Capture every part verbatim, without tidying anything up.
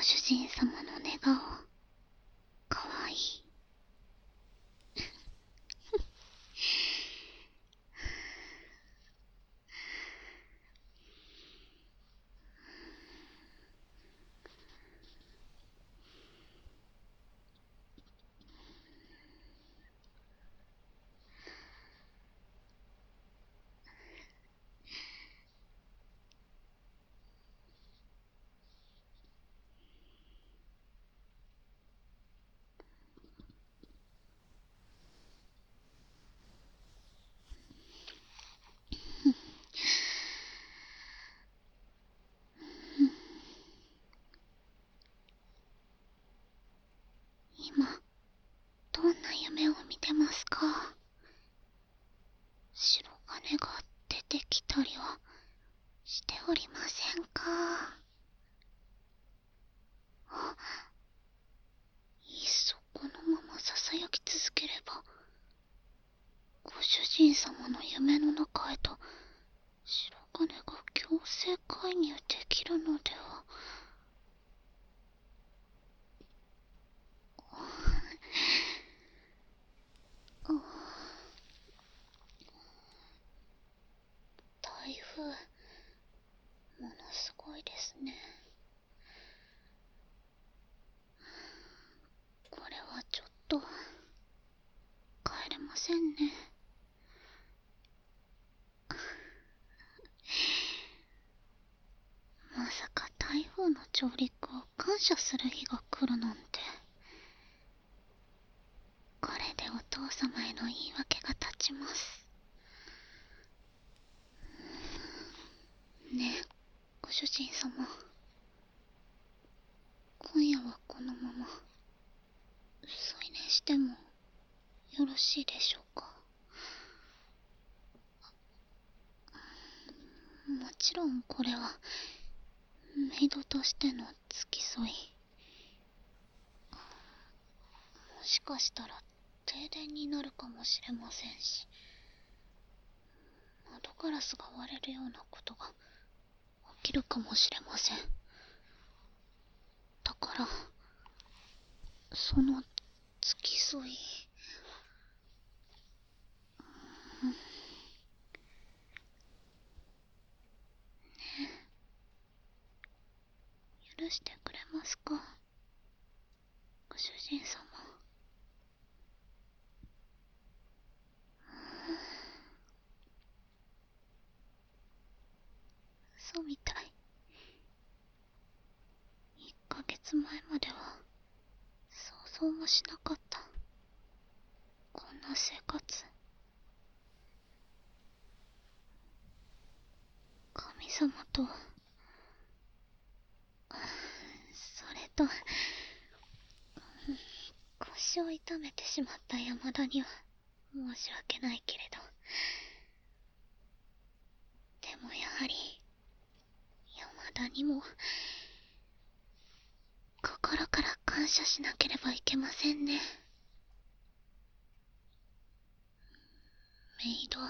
主人様の寝顔かわいい。今どんな夢を見てますか？白金が出てきたりはしておりませんか？あ、いっそこのままささやき続ければ、ご主人様の夢の中へと白金が強制介入できるのでは。あ、台風、ものすごいですね。これはちょっと帰れませんね。まさか台風の上陸を感謝する日が来るなんて。これでお父様への言い訳が立ちます。ねえ、ご主人様、今夜はこのまま添い寝してもよろしいでしょうか？もちろんこれはメイドとしての付き添い。もしかしたら停電になるかもしれませんし、窓ガラスが割れるようなことが起きるかもしれません。だからその付き添い、うん、ねえ、許してくれますか、ご主人様。そうみたい。いっかげつまえまでは想像もしなかった、こんな生活。神様と、それと、腰を痛めてしまった山田には申し訳ないけれど、でもやはり山田にも心から感謝しなければいけませんね。メイド、い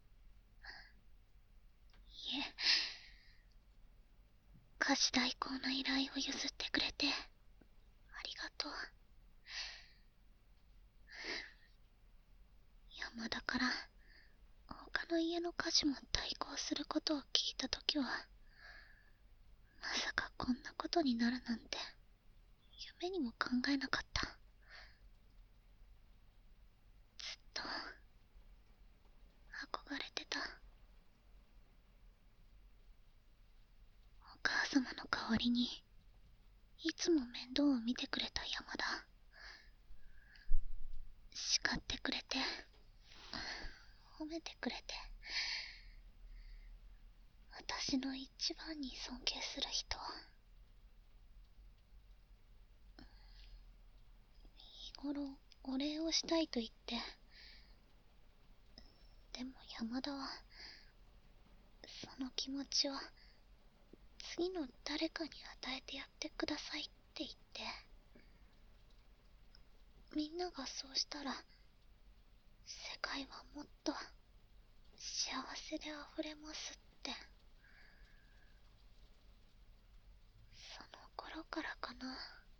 え、家事代行の依頼を譲ってくれてありがとう。山田から他の家の家事も代行することを聞いたときは、まさかこんなことになるなんて夢にも考えなかった。ずっと憧れてた。お母様の代わりにいつも面倒を見てくれた山田。叱ってくれて、褒めてくれて、私の一番に尊敬する人。日頃お礼をしたいと言って、でも山田はその気持ちは次の誰かに与えてやってくださいって言って、みんながそうしたら世界はもっと幸せで溢れますって。その頃頃からかな。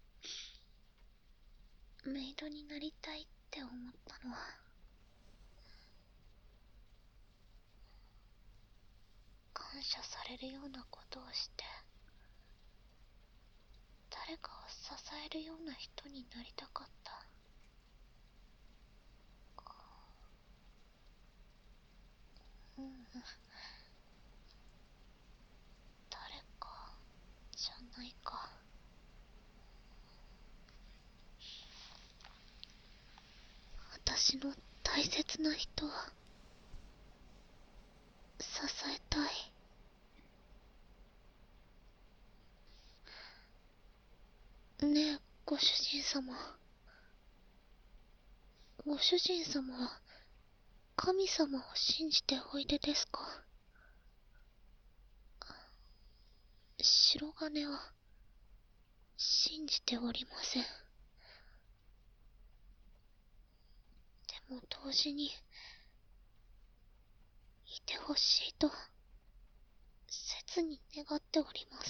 メイドになりたいって思ったのは、感謝されるようなことをして誰かを支えるような人になりたかった。うん、誰かじゃないか。私の大切な人は支えたい。ねえ、ご主人様。ご主人様は神様を信じておいでですか？白金は信じておりません。でも同時にいてほしいと切に願っております。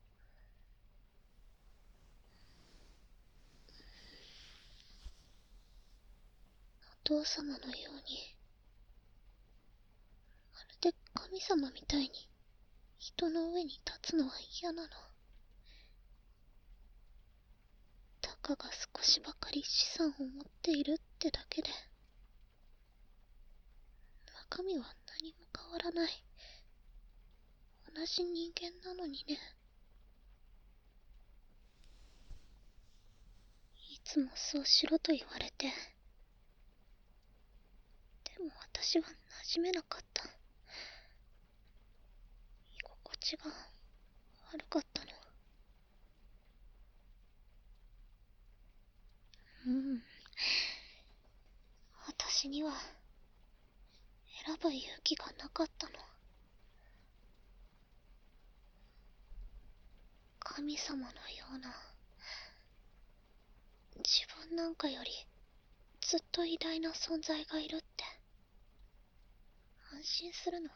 お父様のようにまるで神様みたいに人の上に立つのは嫌なの。たかが少しばかり資産を持っているってだけで中身は何も変わらない。同じ人間なのにね。いつもそうしろと言われて、でも私は馴染めなかった。居心地が悪かったの。うん。私には選ぶ勇気がなかったの。神様のような、自分なんかよりずっと偉大な存在がいるって安心するの。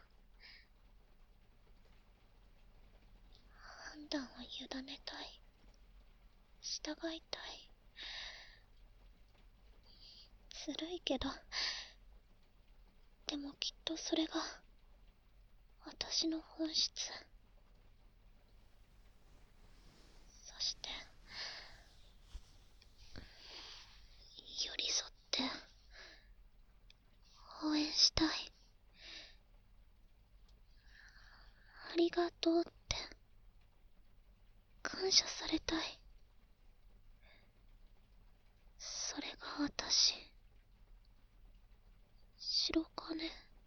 判断を委ねたい。従いたい。ずるいけど、でもきっとそれが私の本質。そして寄り添って応援したい。ありがとうって感謝されたい。それが私、白金。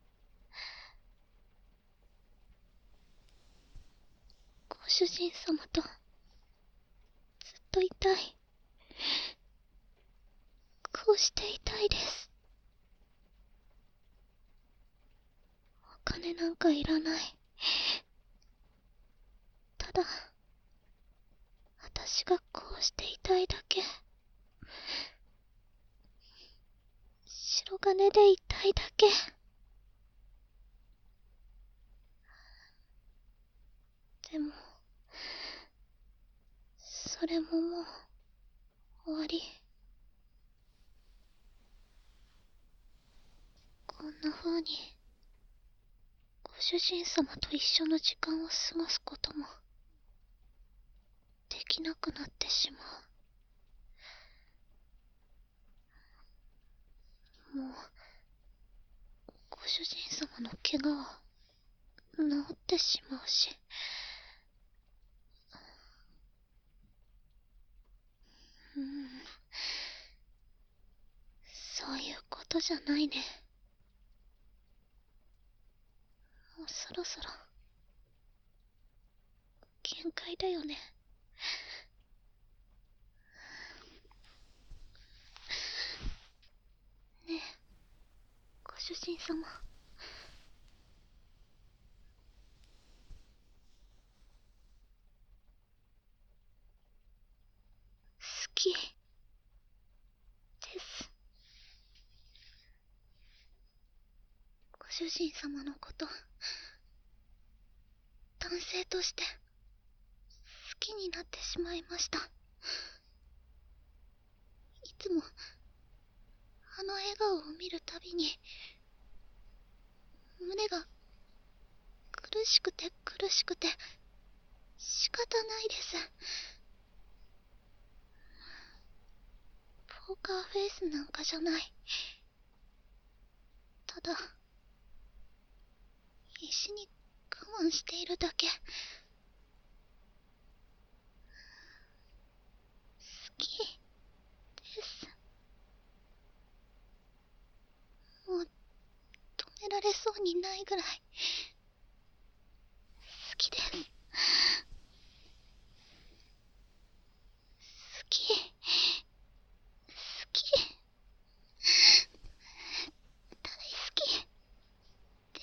ご主人様とずっといたい。こうしていたいです。お金なんかいらない。ただ私がこうしていたいだけ。白金でいたいだけ。でもそれももう終わり。こんな風にご主人様と一緒の時間を過ごすこともできなくなってしまう。もうご主人様の怪我は治ってしまうし。うーん、そういうことじゃないね。もうそろそろ限界だよね。ねえ、ご主人様。好きです。ご主人様のこと、男性として好きになってしまいました。いつもあの笑顔を見るたびに胸が苦しくて苦しくて仕方ないです。ポーカーフェイスなんかじゃない。ただ必死に我慢しているだけ。好きです。もう止められそうにないぐらい好きです。好き好き大好きです。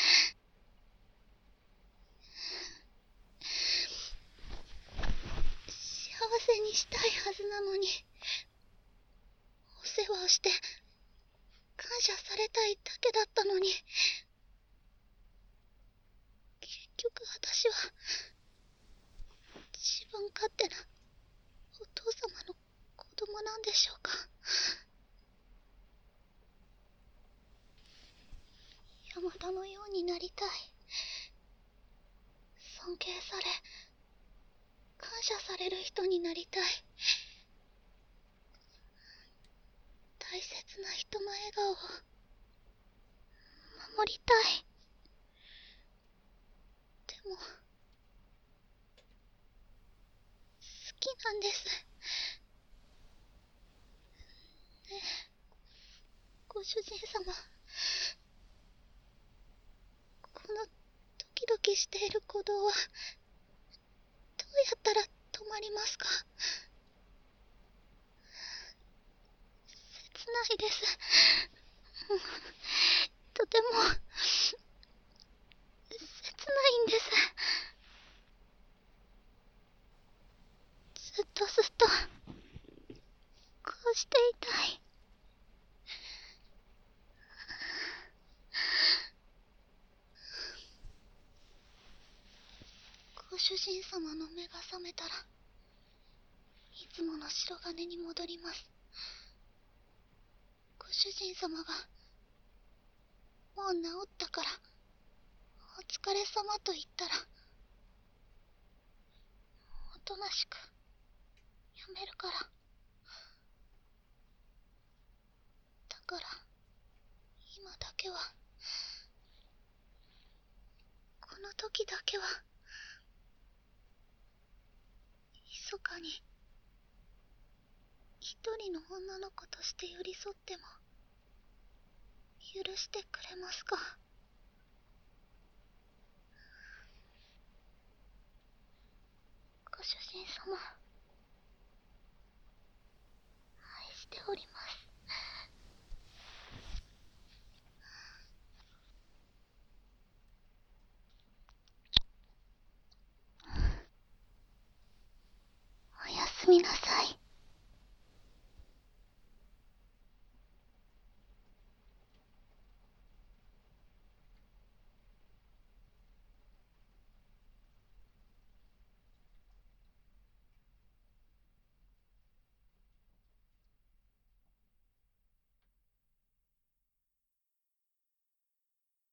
幸せにしたいはずなのに、お世話をして感謝されたいだけだったのに、結局私は自分勝手なお父様の子供なんでしょうか。山田のようになりたい。尊敬され感謝される人になりたい。大切な人の笑顔を守りたい。でも好きなんです。ねえ、ご主人様、このドキドキしている鼓動はどうやったら止まりますか？切ないです。とても切ないんです。ずっとずっとこうしていたい。ご主人様の目が覚めたらいつもの白金に戻ります。ご主人様がもう治ったからお疲れ様と言ったらおとなしくやめるから。だから今だけは、この時だけは密かに一人の女の子として寄り添っても許してくれますか？ご主人様。